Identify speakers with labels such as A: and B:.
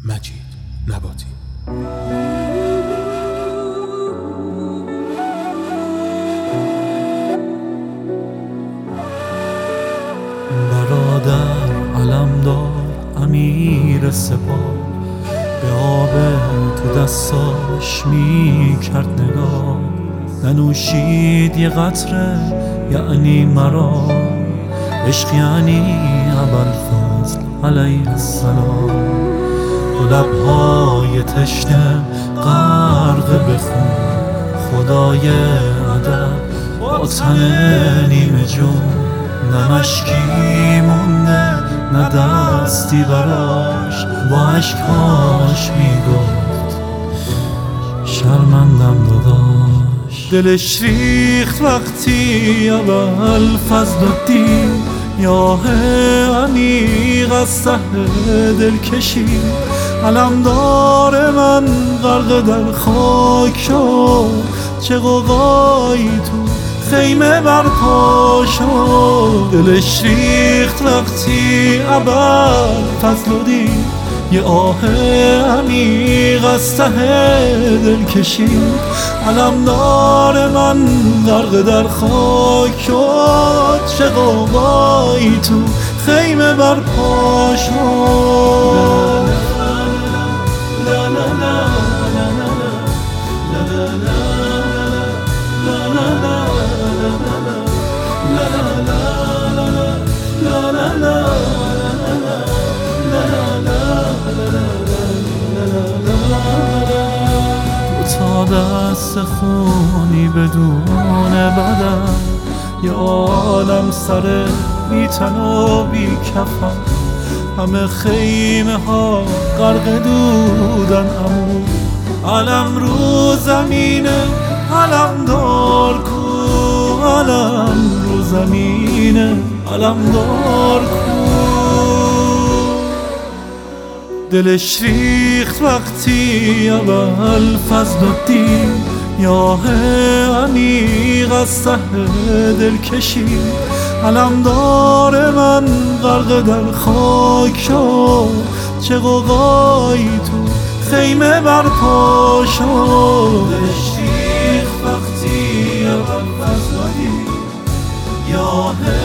A: مجید نباتی.
B: برادر علمدار امیر سپاه، به آب تو دستاش می کرد نگاه. ننوشید یه قطره یعنی مرا، عشق یعنی ابوالفضل علیه السلام. و لبهای تشنه غرق به خون، خدای ادب با تن نیمه جون. نه مشکی مونده نه دستی براش، با عشقاش میگفت شرمندم داداش. دلش ریخت وقتی ابوالفضل دید، یا عمیق از ته دل کشید. علمدار من غرق در خاک شد، چه غوغایی تو خیمه برپا شد. دلش ریخت وقتی ابوالفضل دید، یه آه عمیق از ته دل کشید. علمدار من غرق در خاک شد، چه غوغایی تو خیمه برپا شد. تا دست خونی بدون بدن، یه عالم سر بی تن و بی کفن. همه خیمه ها غرق دودن، اما علم رو زمینه، علمدار کو. علم رو زمینه، علمدار کو. دلش ریخت وقتی ابوالفضل دید، یا عمیق از ته دل کشید. علمدار من غرق در خاک شد، چه غوغایی تو خیمه برپا شد. دلش ریخت وقتی ابوالفضل دید، یا